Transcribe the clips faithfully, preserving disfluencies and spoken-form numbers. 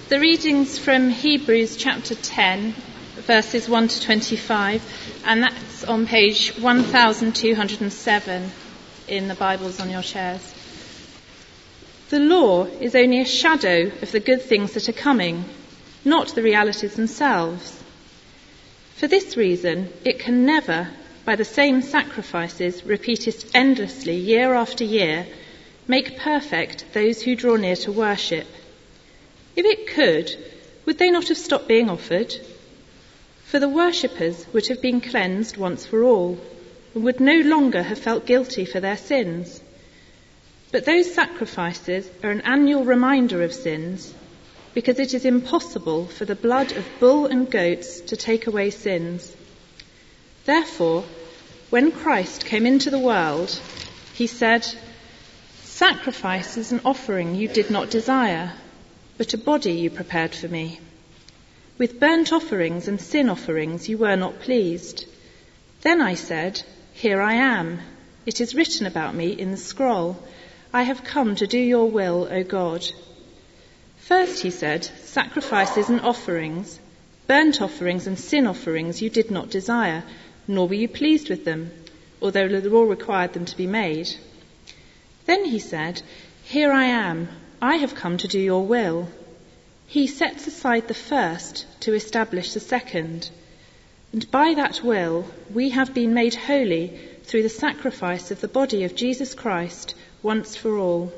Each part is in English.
The readings from Hebrews chapter ten, verses one to twenty-five, and that's on page one thousand two hundred seven in the Bibles on your chairs. The law is only a shadow of the good things that are coming, not the realities themselves. For this reason, it can never, by the same sacrifices repeated endlessly year after year, make perfect those who draw near to worship. If it could, would they not have stopped being offered? For the worshippers would have been cleansed once for all, and would no longer have felt guilty for their sins. But those sacrifices are an annual reminder of sins, because it is impossible for the blood of bull and goats to take away sins. Therefore, when Christ came into the world, he said, "Sacrifice is an offering you did not desire, but a body you prepared for me. With burnt offerings and sin offerings you were not pleased. Then I said, Here I am. It is written about me in the scroll. I have come to do your will, O God." First, he said, "Sacrifices and offerings, burnt offerings and sin offerings you did not desire, nor were you pleased with them, although the law required them to be made." Then he said, "Here I am. I have come to do your will." He sets aside the first to establish the second. And by that will, we have been made holy through the sacrifice of the body of Jesus Christ once for all.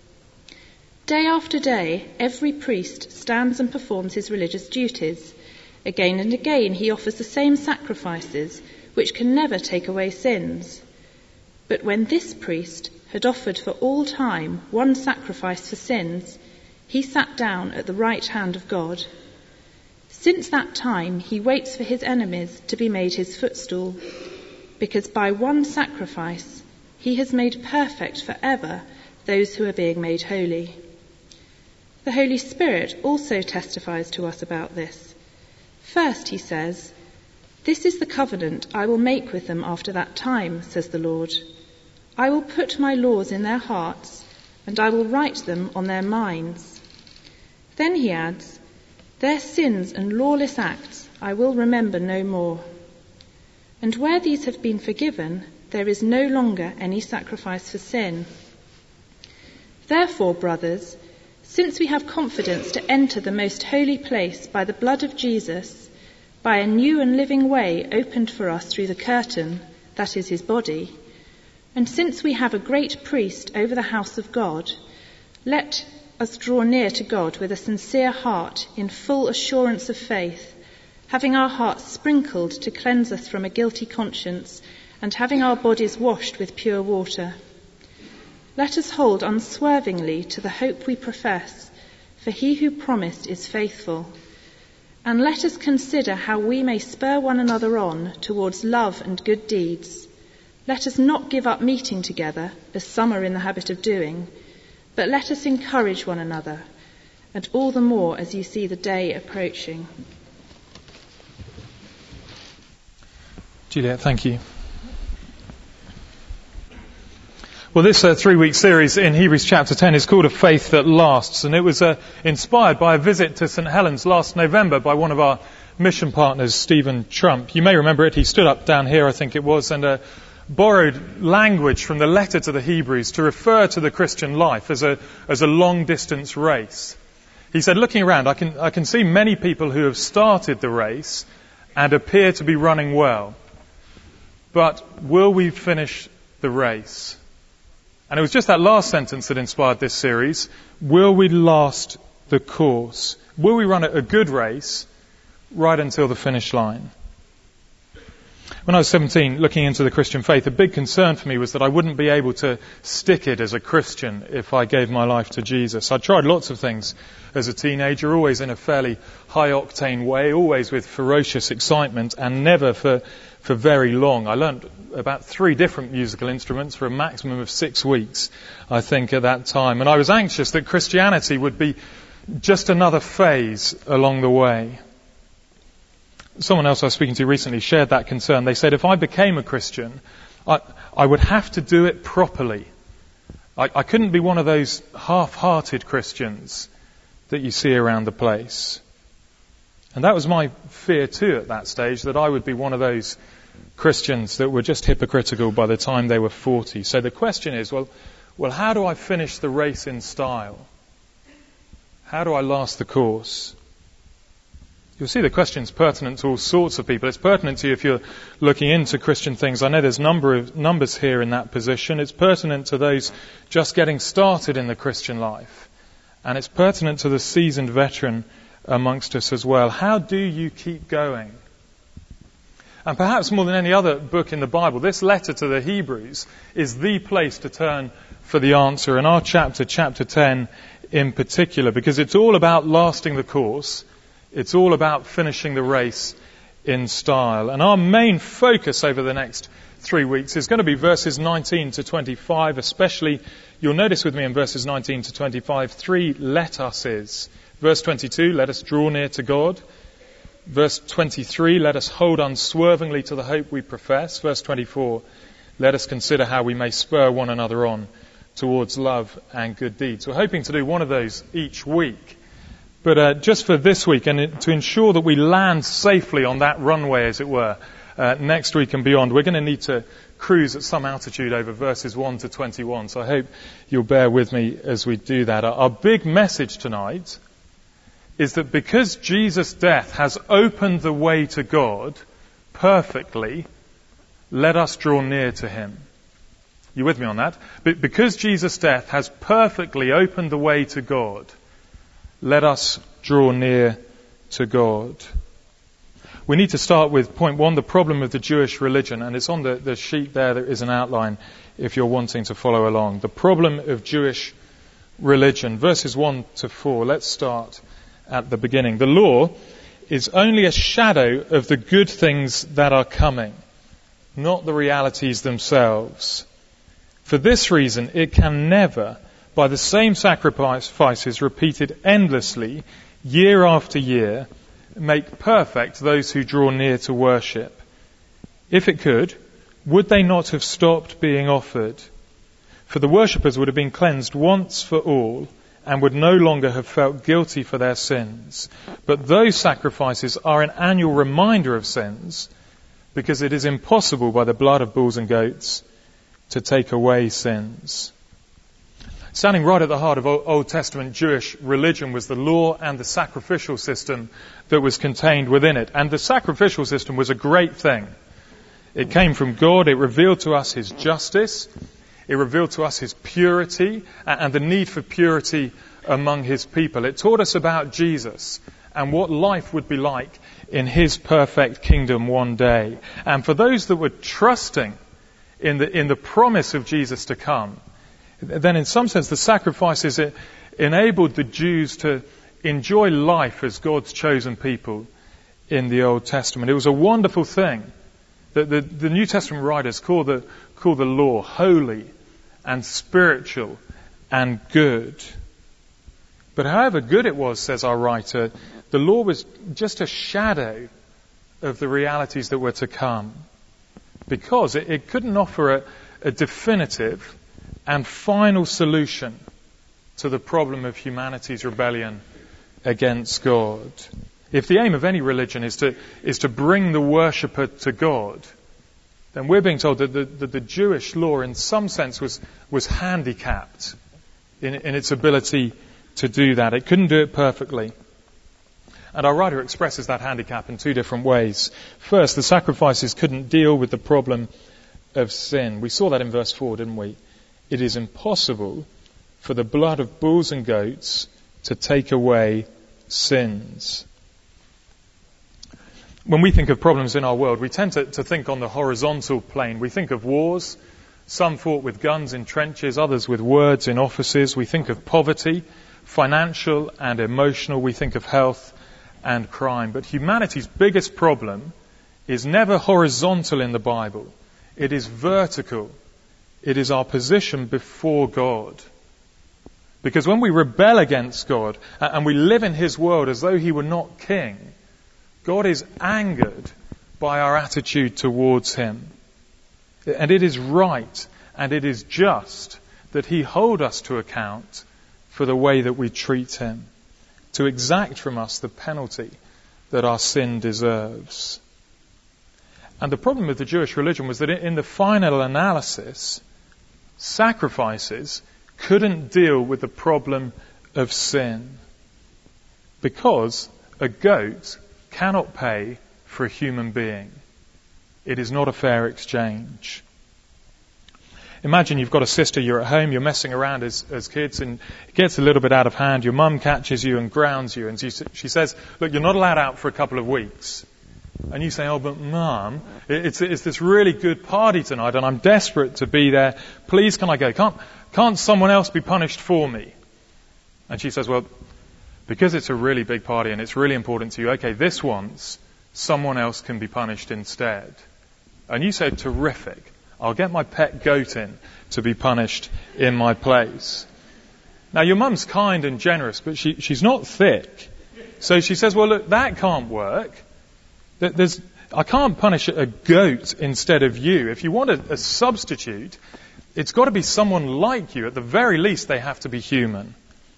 Day after day, every priest stands and performs his religious duties. Again and again, he offers the same sacrifices, which can never take away sins. But when this priest had offered for all time one sacrifice for sins, he sat down at the right hand of God. Since that time, he waits for his enemies to be made his footstool, because by one sacrifice he has made perfect forever those who are being made holy. The Holy Spirit also testifies to us about this. First, he says, "This is the covenant I will make with them after that time, says the Lord. I will put my laws in their hearts, and I will write them on their minds." Then he adds, "Their sins and lawless acts I will remember no more. And where these have been forgiven, there is no longer any sacrifice for sin. Therefore, brothers, since we have confidence to enter the most holy place by the blood of Jesus, by a new and living way opened for us through the curtain, that is his body, and since we have a great priest over the house of God, let us draw near to God with a sincere heart in full assurance of faith, having our hearts sprinkled to cleanse us from a guilty conscience, and having our bodies washed with pure water. Let us hold unswervingly to the hope we profess, for he who promised is faithful. And let us consider how we may spur one another on towards love and good deeds. Let us not give up meeting together, as some are in the habit of doing, but let us encourage one another, and all the more as you see the day approaching." Juliet, thank you. Well, this uh, three-week series in Hebrews chapter ten is called A Faith That Lasts, and it was uh, inspired by a visit to St Helens last November by one of our mission partners, Stephen Trump. You may remember it. He stood up down here, I think it was, and uh, borrowed language from the letter to the Hebrews to refer to the Christian life as a as a long-distance race. He said, looking around, I can I can see many people who have started the race and appear to be running well. But will we finish the race? And it was just that last sentence that inspired this series. Will we last the course? Will we run a good race right until the finish line? When I was seventeen, looking into the Christian faith, a big concern for me was that I wouldn't be able to stick it as a Christian if I gave my life to Jesus. I tried lots of things as a teenager, always in a fairly high-octane way, always with ferocious excitement, and never for, for very long. I learned about three different musical instruments for a maximum of six weeks, I think, at that time. And I was anxious that Christianity would be just another phase along the way. Someone else I was speaking to recently shared that concern. They said, if I became a Christian, I, I would have to do it properly. I, I couldn't be one of those half-hearted Christians that you see around the place. And that was my fear too at that stage, that I would be one of those Christians that were just hypocritical by the time they were forty. So the question is, well, well, how do I finish the race in style? How do I last the course? You'll see the question's pertinent to all sorts of people. It's pertinent to you if you're looking into Christian things. I know there's number of numbers here in that position. It's pertinent to those just getting started in the Christian life. And it's pertinent to the seasoned veteran amongst us as well. How do you keep going? And perhaps more than any other book in the Bible, this letter to the Hebrews is the place to turn for the answer. In our chapter, chapter ten in particular, because it's all about lasting the course. It's all about finishing the race in style. And our main focus over the next three weeks is going to be verses nineteen to twenty-five, especially, you'll notice with me in verses nineteen to twenty-five, three let uses. Verse twenty-two, let us draw near to God. Verse twenty-three, let us hold unswervingly to the hope we profess. Verse twenty-four, let us consider how we may spur one another on towards love and good deeds. We're hoping to do one of those each week. But uh, just for this week, and to ensure that we land safely on that runway, as it were, uh, next week and beyond, we're going to need to cruise at some altitude over verses one to twenty-one. So I hope you'll bear with me as we do that. Our, our big message tonight is that because Jesus' death has opened the way to God perfectly, let us draw near to him. You with me on that? But because Jesus' death has perfectly opened the way to God, let us draw near to God. We need to start with point one, the problem of the Jewish religion. And it's on the, the sheet there. There is an outline if you're wanting to follow along. The problem of Jewish religion. Verses one to four. Let's start at the beginning. The law is only a shadow of the good things that are coming, not the realities themselves. For this reason, it can never, by the same sacrifices repeated endlessly, year after year, make perfect those who draw near to worship. If it could, would they not have stopped being offered? For the worshippers would have been cleansed once for all, and would no longer have felt guilty for their sins. But those sacrifices are an annual reminder of sins, because it is impossible by the blood of bulls and goats to take away sins. Standing right at the heart of Old Testament Jewish religion was the law and the sacrificial system that was contained within it. And the sacrificial system was a great thing. It came from God. It revealed to us his justice. It revealed to us his purity and the need for purity among his people. It taught us about Jesus and what life would be like in his perfect kingdom one day. And for those that were trusting in the, in the promise of Jesus to come, then in some sense the sacrifices it enabled the Jews to enjoy life as God's chosen people in the Old Testament. It was a wonderful thing that the, the New Testament writers call the, call the law holy and spiritual and good. But however good it was, says our writer, the law was just a shadow of the realities that were to come, because it, it couldn't offer a, a definitive and final solution to the problem of humanity's rebellion against God. If the aim of any religion is to is to bring the worshipper to God, then we're being told that the, that the Jewish law in some sense was, was handicapped in, in its ability to do that. It couldn't do it perfectly. And our writer expresses that handicap in two different ways. First, the sacrifices couldn't deal with the problem of sin. We saw that in verse four, didn't we? It is impossible for the blood of bulls and goats to take away sins. When we think of problems in our world, we tend to, to think on the horizontal plane. We think of wars, some fought with guns in trenches, others with words in offices. We think of poverty, financial and emotional. We think of health and crime. But humanity's biggest problem is never horizontal in the Bible. It is vertical. It is our position before God. Because when we rebel against God and we live in his world as though he were not king, God is angered by our attitude towards him. And it is right and it is just that he hold us to account for the way that we treat him. to exact from us the penalty that our sin deserves. And the problem with the Jewish religion was that in the final analysis, sacrifices couldn't deal with the problem of sin, because a goat cannot pay for a human being. It is not a fair exchange. Imagine you've got a sister, you're at home, you're messing around as, as kids, and it gets a little bit out of hand. Your mum catches you and grounds you, and she, she says, look, you're not allowed out for a couple of weeks. And you say, oh, but Mum, it's, it's this really good party tonight, and I'm desperate to be there. Please, can I go? Can't, can't someone else be punished for me? And she says, well, because it's a really big party and it's really important to you, okay, this once, someone else can be punished instead. And you say, terrific. I'll get my pet goat in to be punished in my place. Now, your mum's kind and generous, but she, she's not thick. So she says, well, look, that can't work. There's, I can't punish a goat instead of you. If you want a, a substitute, it's got to be someone like you. At the very least, they have to be human.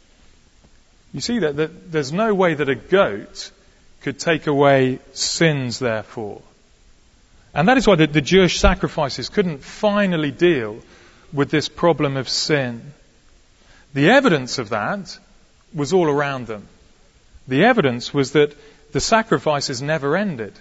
You see that, that there's no way that a goat could take away sins, therefore. And that is why the, the Jewish sacrifices couldn't finally deal with this problem of sin. The evidence of that was all around them. The evidence was that the sacrifices never ended.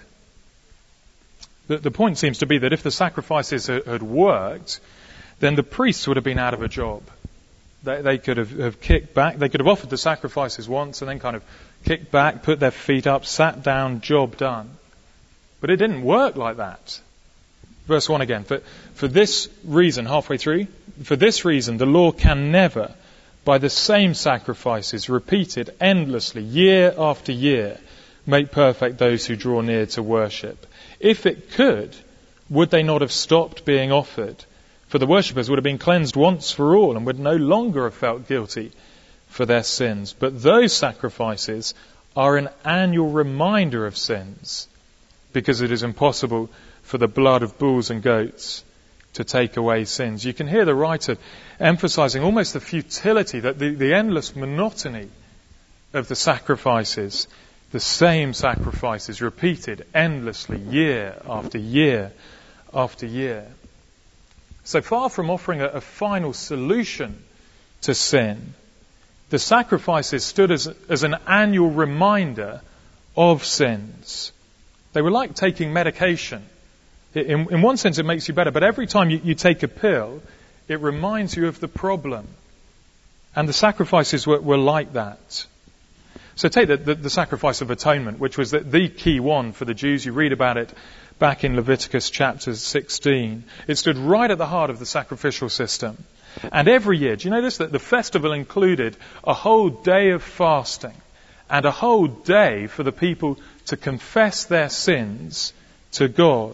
The, the point seems to be that if the sacrifices had, had worked, then the priests would have been out of a job. They, they could have, have kicked back. They could have offered the sacrifices once and then kind of kicked back, put their feet up, sat down, job done. But it didn't work like that. Verse one again. For, for this reason, halfway through, for this reason the law can never, by the same sacrifices repeated endlessly, year after year, make perfect those who draw near to worship. If it could, would they not have stopped being offered? For the worshippers would have been cleansed once for all and would no longer have felt guilty for their sins. But those sacrifices are an annual reminder of sins, because it is impossible for the blood of bulls and goats to take away sins. You can hear the writer emphasizing almost the futility, that the, the endless monotony of the sacrifices. The same sacrifices repeated endlessly, year after year after year. So far from offering a, a final solution to sin, the sacrifices stood as, as an annual reminder of sins. They were like taking medication. In, in one sense, it makes you better, but every time you, you take a pill, it reminds you of the problem. And the sacrifices were, were like that. So take the, the, the sacrifice of atonement, which was the, the key one for the Jews. You read about it back in Leviticus chapter sixteen. It stood right at the heart of the sacrificial system. And every year, do you know this, that the festival included a whole day of fasting and a whole day for the people to confess their sins to God.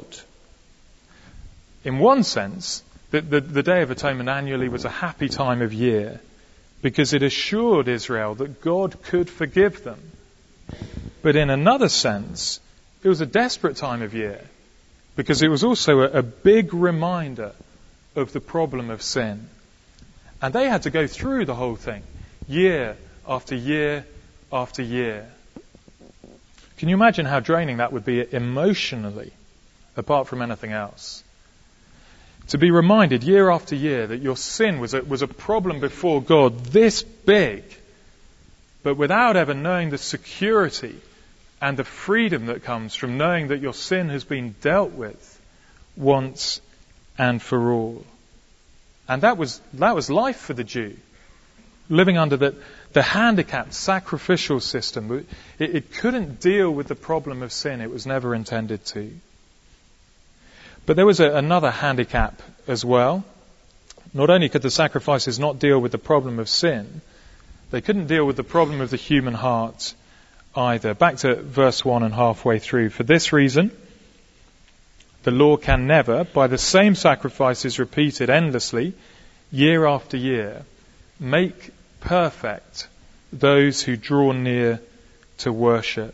In one sense, the, the, the Day of Atonement annually was a happy time of year, because it assured Israel that God could forgive them. But in another sense, it was a desperate time of year, because it was also a, a big reminder of the problem of sin. And they had to go through the whole thing, year after year after year. Can you imagine how draining that would be emotionally, apart from anything else? To be reminded year after year that your sin was a, was a problem before God this big, but without ever knowing the security and the freedom that comes from knowing that your sin has been dealt with once and for all. And that was that was life for the Jew, living under the, the handicapped sacrificial system. It, it couldn't deal with the problem of sin. It was never intended to. But there was a, another handicap as well. Not only could the sacrifices not deal with the problem of sin, they couldn't deal with the problem of the human heart either. Back to verse one and halfway through. For this reason, the law can never, by the same sacrifices repeated endlessly, year after year, make perfect those who draw near to worship.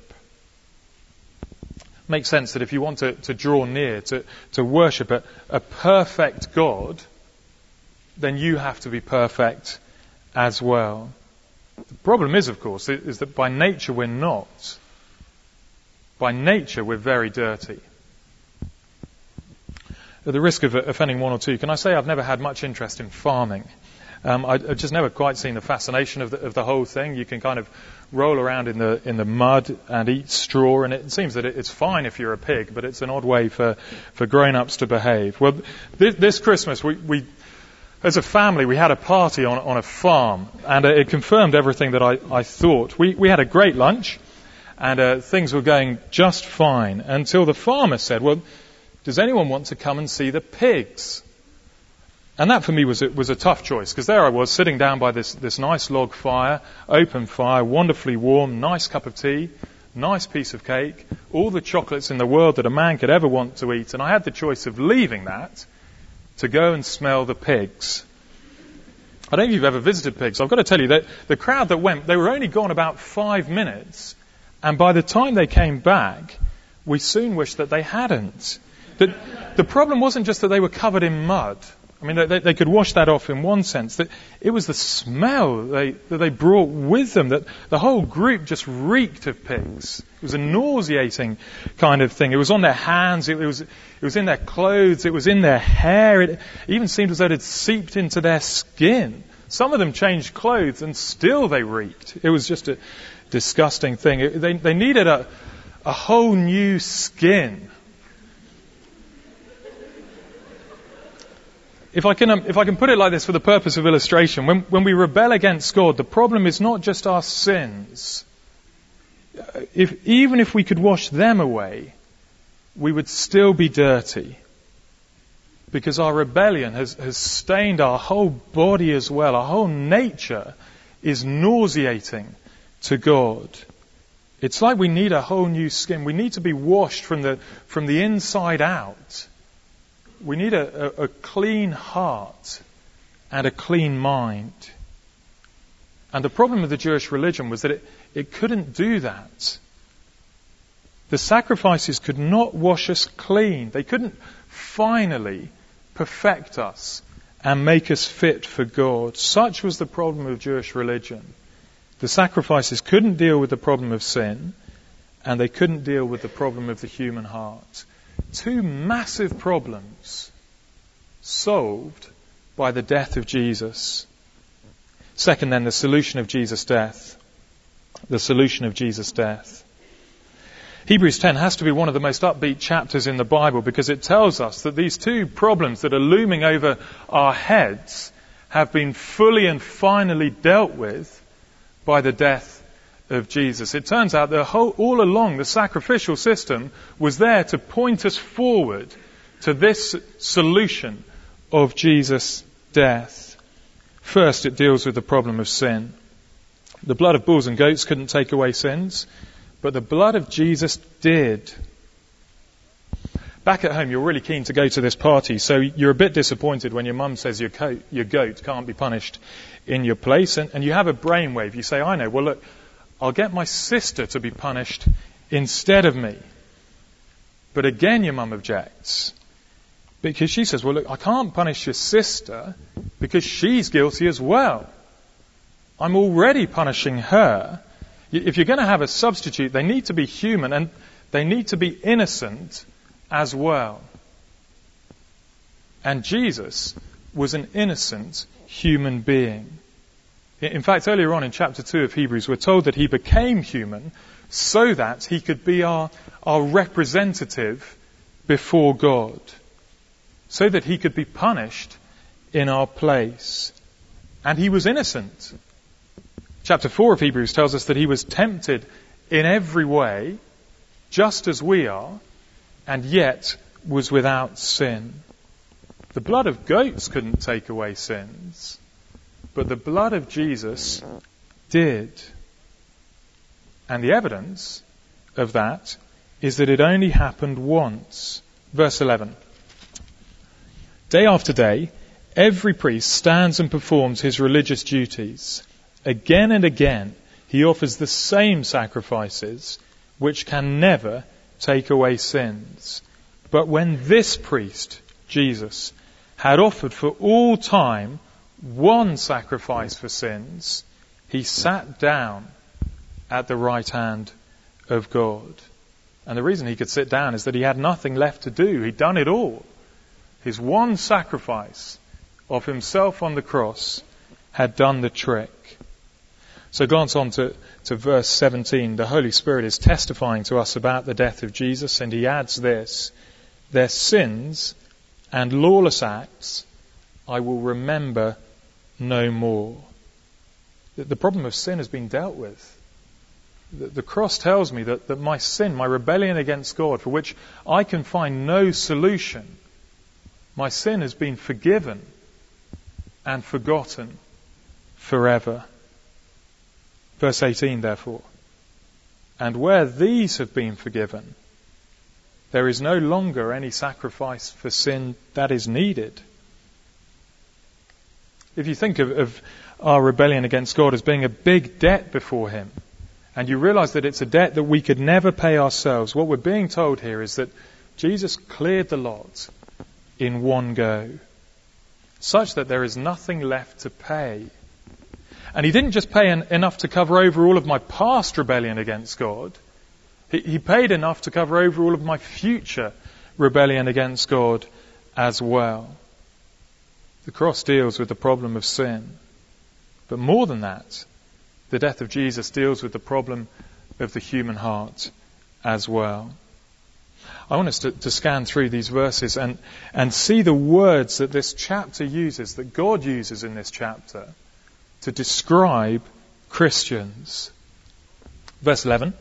Makes sense that if you want to, to draw near, to, to worship a, a perfect God, then you have to be perfect as well. The problem is, of course, is that by nature we're not. By nature we're very dirty. At the risk of offending one or two, can I say I've never had much interest in farming? Um, I, I've just never quite seen the fascination of the, of the whole thing. You can kind of roll around in the in the mud and eat straw, and it seems that it, it's fine if you're a pig, but it's an odd way for, for grown-ups to behave. Well, this, this Christmas, we, we, as a family, we had a party on, on a farm, and uh, it confirmed everything that I, I thought. We, we had a great lunch, and uh, things were going just fine, until the farmer said, well, does anyone want to come and see the pigs? And that for me was a, was a tough choice, because there I was sitting down by this, this nice log fire, open fire, wonderfully warm, nice cup of tea, nice piece of cake, all the chocolates in the world that a man could ever want to eat. And I had the choice of leaving that to go and smell the pigs. I don't know if you've ever visited pigs. I've got to tell you that the crowd that went, they were only gone about five minutes. And by the time they came back, we soon wished that they hadn't. The, the problem wasn't just that they were covered in mud. I mean, they, they could wash that off in one sense. That it was the smell they, that they brought with them, that the whole group just reeked of pigs. It was a nauseating kind of thing. It was on their hands, it was, it was in their clothes, it was in their hair. It even seemed as though it had seeped into their skin. Some of them changed clothes and still they reeked. It was just a disgusting thing. It, they, they needed a, a whole new skin. If I can, um, if I can put it like this for the purpose of illustration, when, when we rebel against God, the problem is not just our sins. If, even if we could wash them away, we would still be dirty. Because our rebellion has, has stained our whole body as well. Our whole nature is nauseating to God. It's like we need a whole new skin. We need to be washed from the, from the inside out. We need a, a, a clean heart and a clean mind. And the problem with the Jewish religion was that it, it couldn't do that. The sacrifices could not wash us clean. They couldn't finally perfect us and make us fit for God. Such was the problem of Jewish religion. The sacrifices couldn't deal with the problem of sin, and they couldn't deal with the problem of the human heart. Two massive problems solved by the death of Jesus. Second, then, the solution of Jesus' death. The solution of Jesus' death. Hebrews ten has to be one of the most upbeat chapters in the Bible, because it tells us that these two problems that are looming over our heads have been fully and finally dealt with by the death of Jesus. It turns out that whole, all along the sacrificial system was there to point us forward to this solution of Jesus' death. First, it deals with the problem of sin. The blood of bulls and goats couldn't take away sins, but the blood of Jesus did. Back at home, you're really keen to go to this party, so you're a bit disappointed when your mum says your, co- your goat can't be punished in your place, and, and you have a brainwave. You say, I know, well look, I'll get my sister to be punished instead of me. But again, your mum objects. Because she says, well, look, I can't punish your sister because she's guilty as well. I'm already punishing her. If you're going to have a substitute, they need to be human and they need to be innocent as well. And Jesus was an innocent human being. In fact, earlier on in chapter two of Hebrews, we're told that he became human so that he could be our, our representative before God, so that he could be punished in our place. And he was innocent. Chapter four of Hebrews tells us that he was tempted in every way, just as we are, and yet was without sin. The blood of goats couldn't take away sins, but the blood of Jesus did. And the evidence of that is that it only happened once. Verse eleven. Day after day, every priest stands and performs his religious duties. Again and again, he offers the same sacrifices, which can never take away sins. But when this priest, Jesus, had offered for all time one sacrifice for sins, He sat down at the right hand of God. And the reason he could sit down is that he had nothing left to do. He'd done it all. His one sacrifice of himself on the cross had done the trick. So glance on to, to verse seventeen. The Holy Spirit is testifying to us about the death of Jesus, and he adds this: their sins and lawless acts I will remember no more. The, the problem of sin has been dealt with. The, the cross tells me that, that my sin, my rebellion against God, for which I can find no solution, my sin has been forgiven and forgotten forever. Verse eighteen, therefore, and where these have been forgiven, there is no longer any sacrifice for sin that is needed. If you think of, of our rebellion against God as being a big debt before him, and you realize that it's a debt that we could never pay ourselves, what we're being told here is that Jesus cleared the lot in one go, such that there is nothing left to pay. And he didn't just pay en- enough to cover over all of my past rebellion against God. He, he paid enough to cover over all of my future rebellion against God as well. The cross deals with the problem of sin. But more than that, the death of Jesus deals with the problem of the human heart as well. I want us to, to scan through these verses and, and see the words that this chapter uses, that God uses in this chapter, to describe Christians. Verse eleven.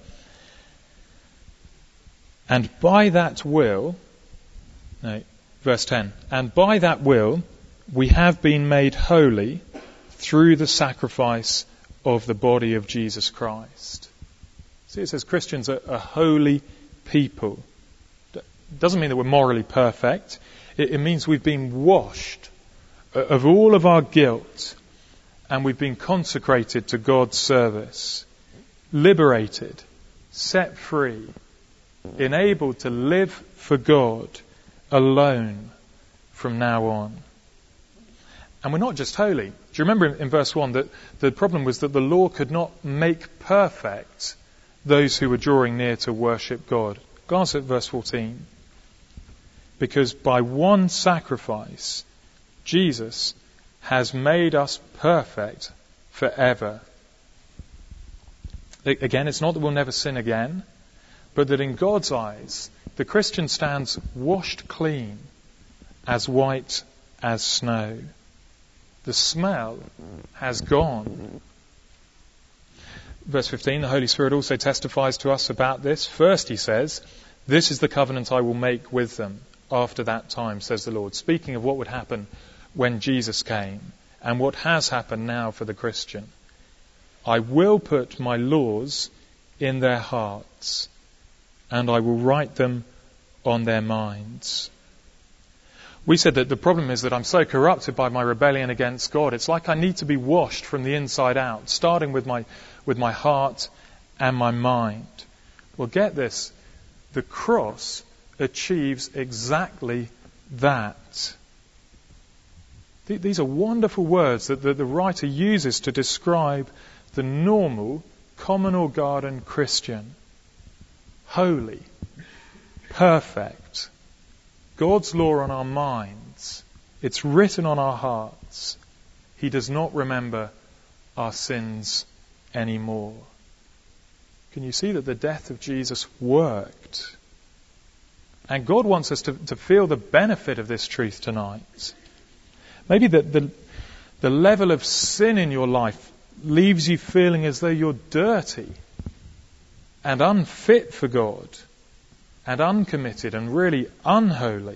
And by that will, no, verse ten. And by that will we have been made holy through the sacrifice of the body of Jesus Christ. See, it says Christians are a holy people. It doesn't mean that we're morally perfect. It, it means we've been washed of all of our guilt, and we've been consecrated to God's service, liberated, set free, enabled to live for God alone from now on. And we're not just holy. Do you remember in, in verse one that the problem was that the law could not make perfect those who were drawing near to worship God? Glance at verse fourteen. Because by one sacrifice, Jesus has made us perfect forever. Again, it's not that we'll never sin again, but that in God's eyes, the Christian stands washed clean, as white as snow. The smell has gone. Verse fifteen, the Holy Spirit also testifies to us about this. First, he says, this is the covenant I will make with them after that time, says the Lord. Speaking of what would happen when Jesus came and what has happened now for the Christian. I will put my laws in their hearts and I will write them on their minds. We said that the problem is that I'm so corrupted by my rebellion against God. It's like I need to be washed from the inside out, starting with my with my heart and my mind. Well, get this. The cross achieves exactly that. These are wonderful words that the, the writer uses to describe the normal, common or garden Christian. Holy, perfect. God's law on our minds. It's written on our hearts. He does not remember our sins anymore. Can you see that the death of Jesus worked? And God wants us to, to feel the benefit of this truth tonight. Maybe the, the, the level of sin in your life leaves you feeling as though you're dirty and unfit for God and uncommitted and really unholy.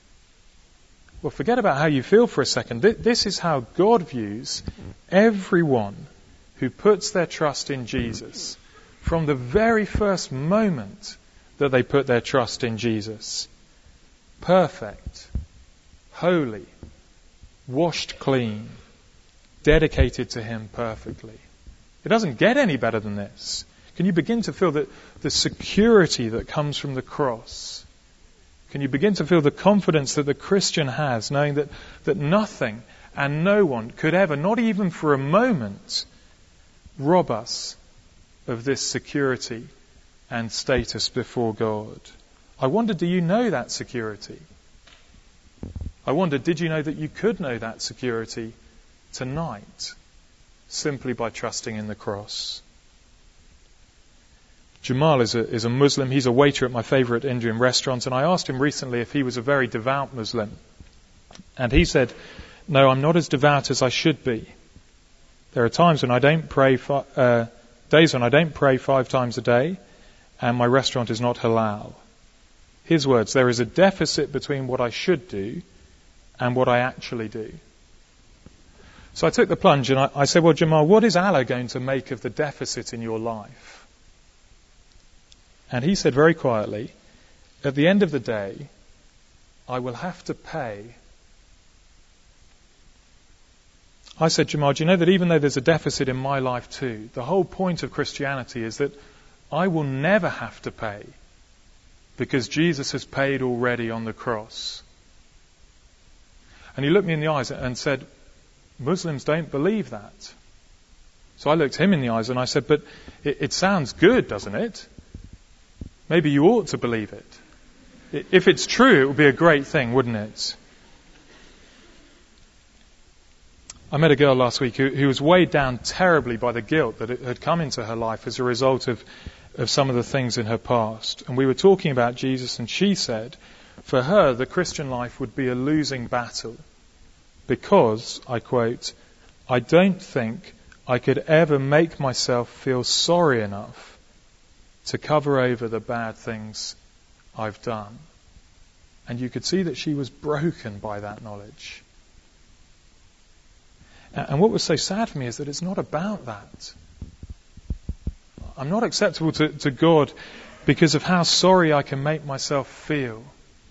Well, forget about how you feel for a second. This is how God views everyone who puts their trust in Jesus from the very first moment that they put their trust in Jesus. Perfect, holy, washed clean, dedicated to Him perfectly. It doesn't get any better than this. Can you begin to feel that the security that comes from the cross? Can you begin to feel the confidence that the Christian has, knowing that, that nothing and no one could ever, not even for a moment, rob us of this security and status before God. I wonder, do you know that security? I wonder, did you know that you could know that security tonight simply by trusting in the cross? Jamal is a, is a Muslim. He's a waiter at my favourite Indian restaurant, and I asked him recently if he was a very devout Muslim. And he said, no, I'm not as devout as I should be. There are times when I don't pray, fi- uh, days when I don't pray five times a day, and my restaurant is not halal. His words, there is a deficit between what I should do and what I actually do. So I took the plunge and I, I said, well, Jamal, what is Allah going to make of the deficit in your life? And he said very quietly, at the end of the day, I will have to pay. I said, Jamal, do you know that even though there's a deficit in my life too, the whole point of Christianity is that I will never have to pay because Jesus has paid already on the cross. And he looked me in the eyes and said, Muslims don't believe that. So I looked him in the eyes and I said, but it, it sounds good, doesn't it? Maybe you ought to believe it. If it's true, it would be a great thing, wouldn't it? I met a girl last week who, who was weighed down terribly by the guilt that had come into her life as a result of, of some of the things in her past. And we were talking about Jesus, and she said, for her, the Christian life would be a losing battle because, I quote, I don't think I could ever make myself feel sorry enough to cover over the bad things I've done. And you could see that she was broken by that knowledge. And what was so sad for me is that it's not about that. I'm not acceptable to, to God because of how sorry I can make myself feel.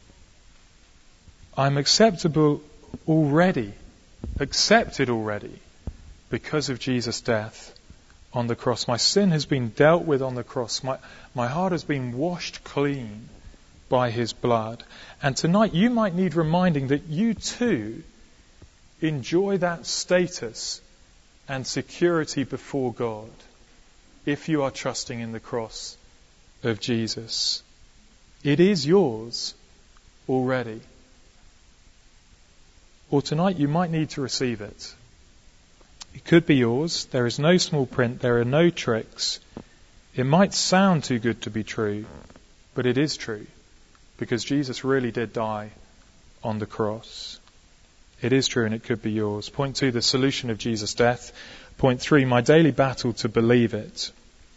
I'm acceptable already, accepted already, because of Jesus' death on the cross. My sin has been dealt with on the cross. My, my heart has been washed clean by his blood. And tonight you might need reminding that you too enjoy that status and security before God if you are trusting in the cross of Jesus. It is yours already. Or tonight you might need to receive it. It could be yours. There is no small print. There are no tricks. It might sound too good to be true, but it is true because Jesus really did die on the cross. It is true and it could be yours. Point two, the solution of Jesus' death. Point three, my daily battle to believe it.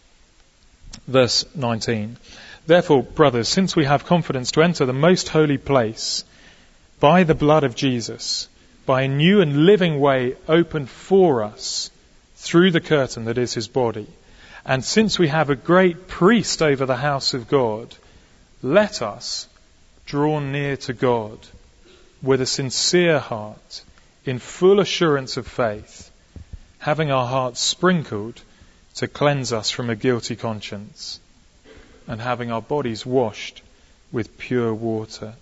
Verse nineteen. Therefore, brothers, since we have confidence to enter the most holy place by the blood of Jesus, by a new and living way opened for us through the curtain that is his body, and since we have a great priest over the house of God, let us draw near to God with a sincere heart, in full assurance of faith, having our hearts sprinkled to cleanse us from a guilty conscience, and having our bodies washed with pure water.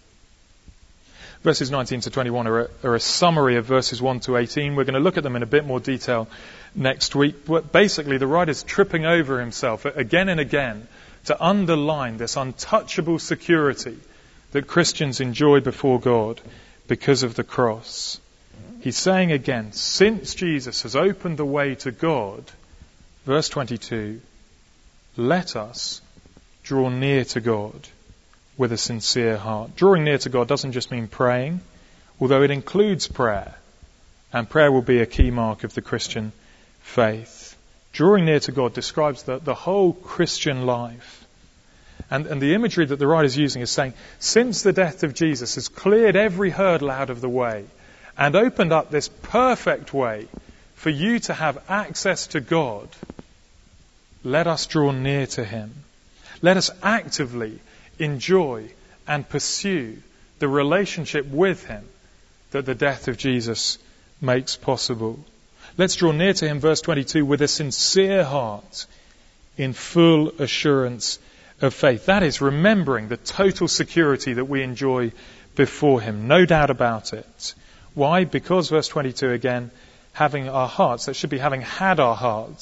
Verses nineteen to twenty-one are a, are a summary of verses one to eighteen. We're going to look at them in a bit more detail next week. But basically, the writer's tripping over himself again and again to underline this untouchable security that Christians enjoy before God because of the cross. He's saying again, since Jesus has opened the way to God, verse twenty-two, let us draw near to God with a sincere heart. Drawing near to God doesn't just mean praying, although it includes prayer. And prayer will be a key mark of the Christian faith. Drawing near to God describes the, the whole Christian life. And, and the imagery that the writer is using is saying, since the death of Jesus has cleared every hurdle out of the way and opened up this perfect way for you to have access to God, let us draw near to him. Let us actively enjoy and pursue the relationship with him that the death of Jesus makes possible. Let's draw near to him, verse twenty-two, with a sincere heart, in full assurance of faith. That is remembering the total security that we enjoy before him. No doubt about it. Why? Because, verse twenty-two again, having our hearts, that should be having had our hearts,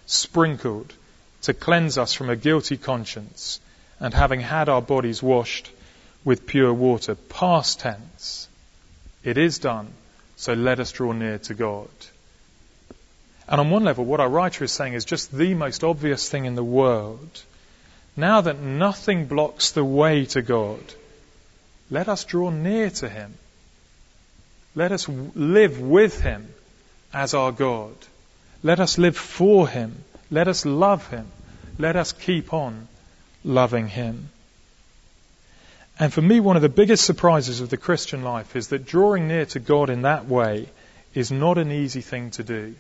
sprinkled to cleanse us from a guilty conscience, and having had our bodies washed with pure water. Past tense. It is done, so let us draw near to God. And on one level, what our writer is saying is just the most obvious thing in the world. Now that nothing blocks the way to God, let us draw near to him. Let us live with him as our God. Let us live for him. Let us love him. Let us keep on loving him. And for me, one of the biggest surprises of the Christian life is that drawing near to God in that way is not an easy thing to do.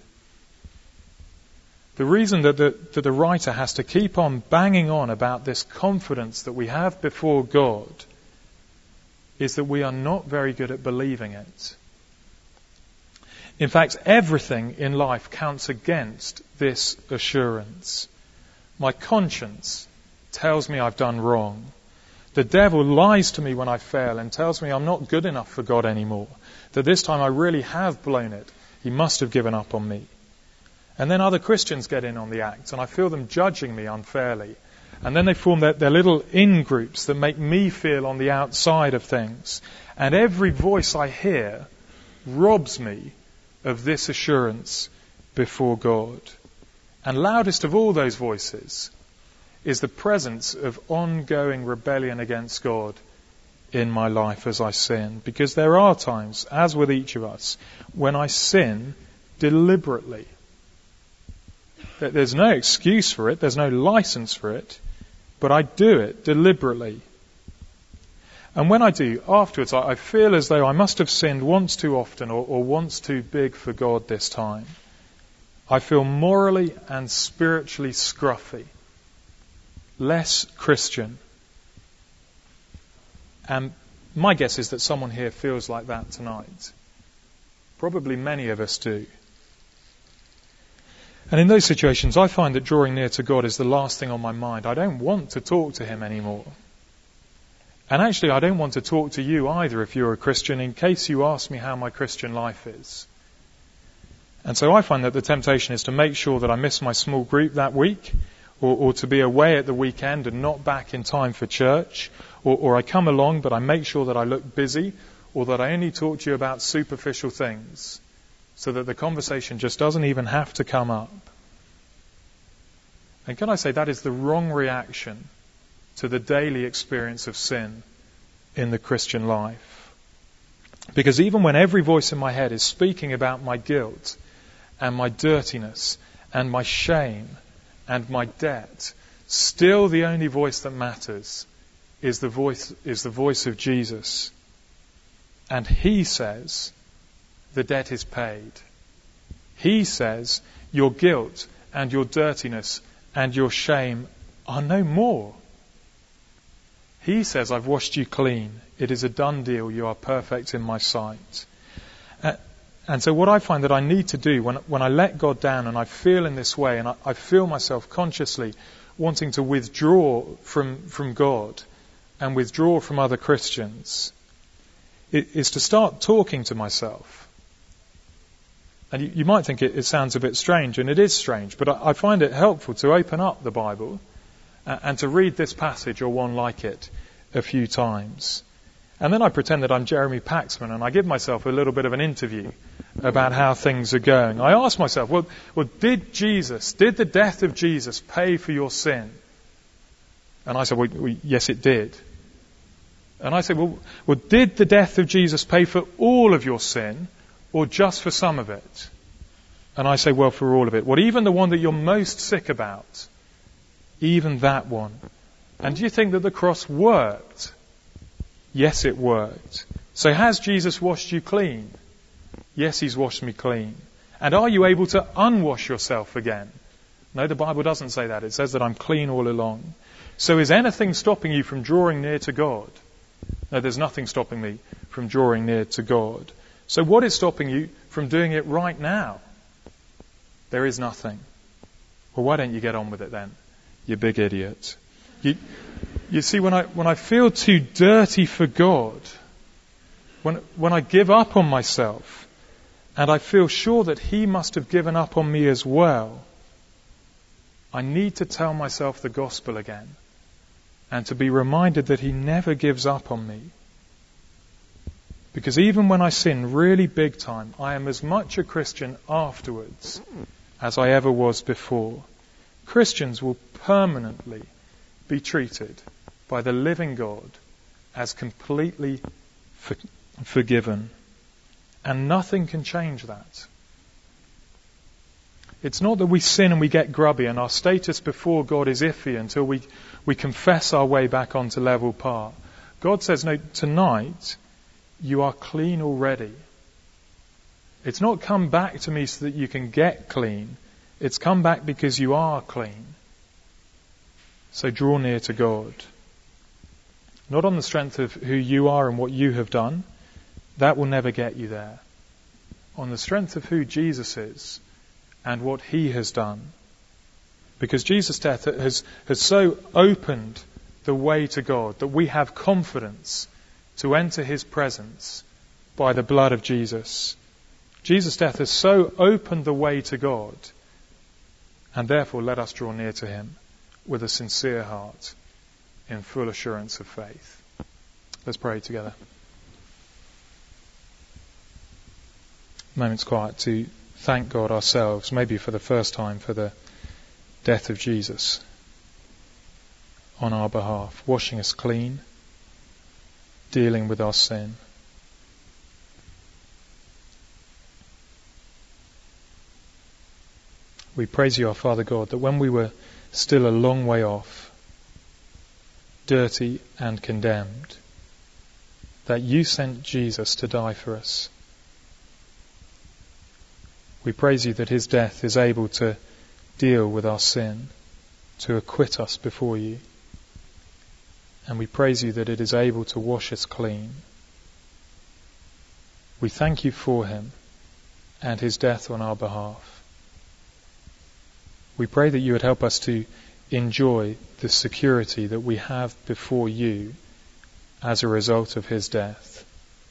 The reason that the, that the writer has to keep on banging on about this confidence that we have before God is that we are not very good at believing it. In fact, everything in life counts against this assurance. My conscience tells me I've done wrong. The devil lies to me when I fail and tells me I'm not good enough for God anymore. That this time I really have blown it. He must have given up on me. And then other Christians get in on the act and I feel them judging me unfairly. And then they form their, their little in-groups that make me feel on the outside of things. And every voice I hear robs me of this assurance before God. And loudest of all those voices is the presence of ongoing rebellion against God in my life as I sin. Because there are times, as with each of us, when I sin deliberately. There's no excuse for it, there's no license for it, but I do it deliberately. And when I do, afterwards I feel as though I must have sinned once too often or, or once too big for God this time. I feel morally and spiritually scruffy. Less Christian. And my guess is that someone here feels like that tonight. Probably many of us do. And in those situations, I find that drawing near to God is the last thing on my mind. I don't want to talk to him anymore. And actually, I don't want to talk to you either if you're a Christian, in case you ask me how my Christian life is. And so I find that the temptation is to make sure that I miss my small group that week, or, or to be away at the weekend and not back in time for church, or, or I come along but I make sure that I look busy, or that I only talk to you about superficial things, so that the conversation just doesn't even have to come up. And can I say that is the wrong reaction to the daily experience of sin in the Christian life. Because even when every voice in my head is speaking about my guilt and my dirtiness and my shame and my debt, still the only voice that matters is the voice is the voice of Jesus. And he says, the debt is paid. He says, your guilt and your dirtiness and your shame are no more. He says, I've washed you clean. It is a done deal. You are perfect in my sight. Uh, and so what I find that I need to do when, when I let God down and I feel in this way and I, I feel myself consciously wanting to withdraw from, from God and withdraw from other Christians, it, is to start talking to myself. And you, you might think it, it sounds a bit strange, and it is strange, but I, I find it helpful to open up the Bible uh, and to read this passage or one like it a few times. And then I pretend that I'm Jeremy Paxman and I give myself a little bit of an interview about how things are going. I ask myself, well, well, did Jesus, did the death of Jesus pay for your sin? And I said, well, well yes, it did. And I said, well, well, did the death of Jesus pay for all of your sin or just for some of it? And I say, well, for all of it. Well, even the one that you're most sick about, even that one. And do you think that the cross worked? Yes, it worked. So has Jesus washed you clean? Yes, he's washed me clean. And are you able to unwash yourself again? No, the Bible doesn't say that. It says that I'm clean all along. So is anything stopping you from drawing near to God? No, there's nothing stopping me from drawing near to God. So what is stopping you from doing it right now? There is nothing. Well, why don't you get on with it then, you big idiot? You, you see, when I when I feel too dirty for God, when when I give up on myself, and I feel sure that he must have given up on me as well, I need to tell myself the gospel again and to be reminded that he never gives up on me. Because even when I sin really big time, I am as much a Christian afterwards as I ever was before. Christians will permanently be treated by the living God as completely for- forgiven. And nothing can change that. It's not that we sin and we get grubby and our status before God is iffy until we, we confess our way back onto level par. God says, no, tonight you are clean already. It's not come back to me so that you can get clean. It's come back because you are clean. So draw near to God. Not on the strength of who you are and what you have done. That will never get you there. On the strength of who Jesus is and what he has done. Because Jesus' death has, has so opened the way to God that we have confidence to enter his presence by the blood of Jesus. Jesus' death has so opened the way to God, and therefore let us draw near to him with a sincere heart in full assurance of faith. Let's pray together. Moments quiet to thank God ourselves, maybe for the first time, for the death of Jesus on our behalf, washing us clean, dealing with our sin. We praise you, our Father God, that when we were still a long way off, dirty and condemned, that you sent Jesus to die for us. We praise you that his death is able to deal with our sin, to acquit us before you. And we praise you that it is able to wash us clean. We thank you for him and his death on our behalf. We pray that you would help us to enjoy the security that we have before you as a result of his death.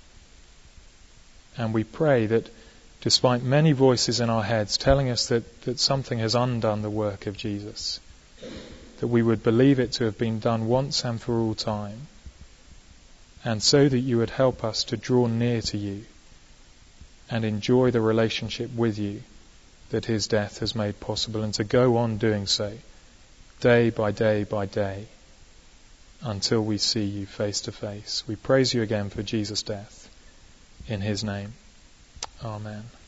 And we pray that despite many voices in our heads telling us that, that something has undone the work of Jesus, that we would believe it to have been done once and for all time, and so that you would help us to draw near to you and enjoy the relationship with you that his death has made possible, and to go on doing so day by day by day until we see you face to face. We praise you again for Jesus' death. In his name. Amen.